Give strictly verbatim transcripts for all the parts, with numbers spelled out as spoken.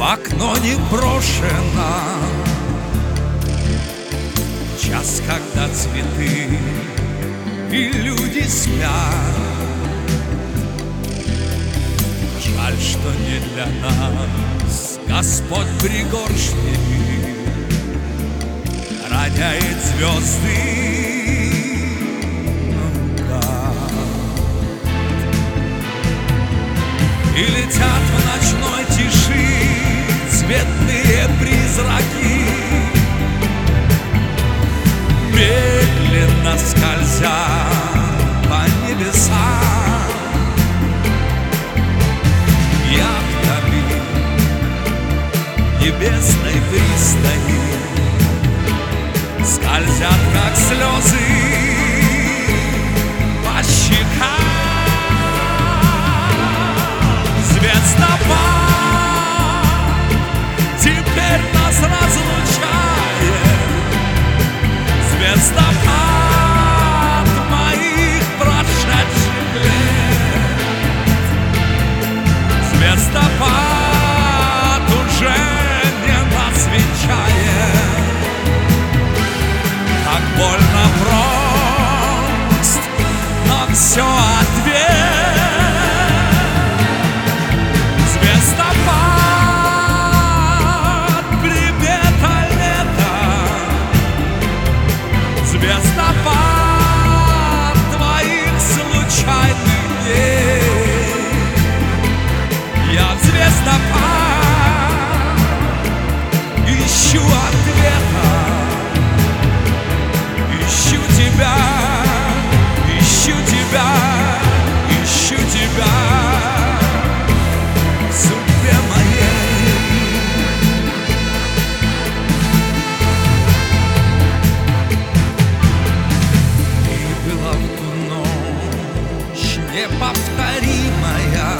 окно не брошено. Час, когда цветы и люди спят. Жаль, что не для нас Господь пригоршнями роняет звезды наугад. И летят в ночной тиши цветные призраки, медленно скользя по небесам. Яхтами небесной пристани скользят, как слезы, по щекам. Звездопад теперь нас разлучает. Звездопад моих прошедших лет. Звездопад уже не нас венчает. Так больно прост, но все ответ. Звездопад, примета лета. Звездопад твоих случайных дней. Я в звездопад ищу ответа. Ищу тебя, ищу тебя, ищу тебя в судьбе моей. Ты была в ту ночь неповторимая,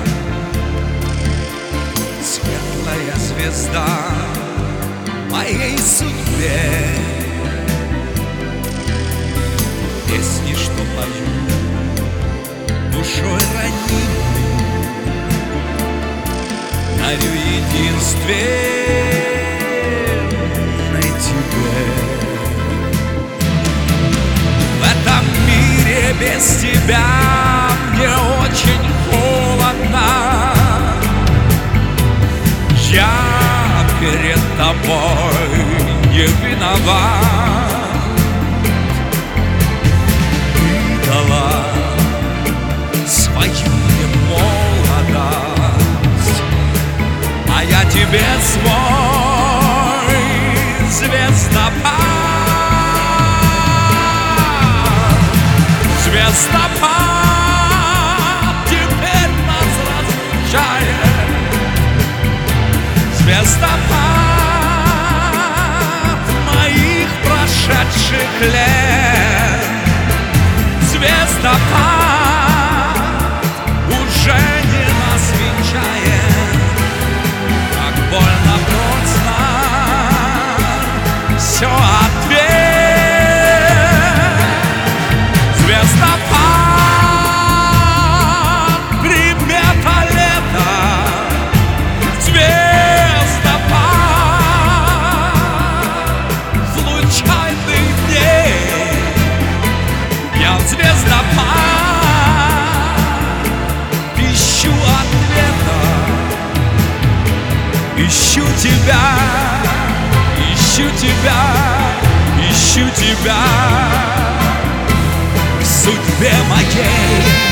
светлая звезда моей судьбе. Песни, что пою душой ранимой, дарю единственной тебе. В этом мире без тебя мне очень холодно. Я перед тобой не виноват. Свою молодость, а я тебе свой звездопад. Звездопад теперь нас разлучает. Звездопад моих прошедших лет. Звездопад уже не нас венчает. Как больно просто, все ответ. Звездопад, примета лета. Звездопад случайных дней. Я в звездопад ищу ответа. Ищу тебя, ищу тебя, ищу тебя в судьбе моей.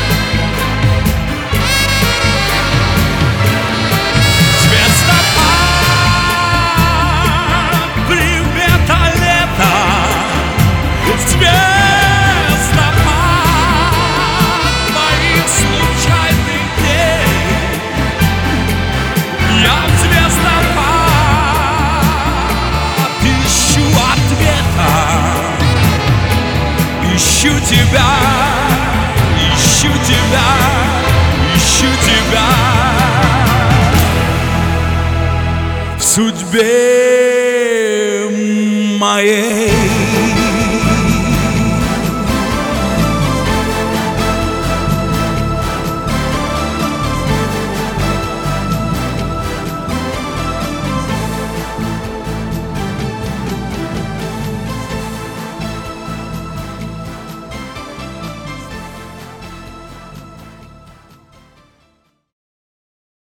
Звездопад ищу тебя, ищу тебя, ищу тебя. В судьбе моей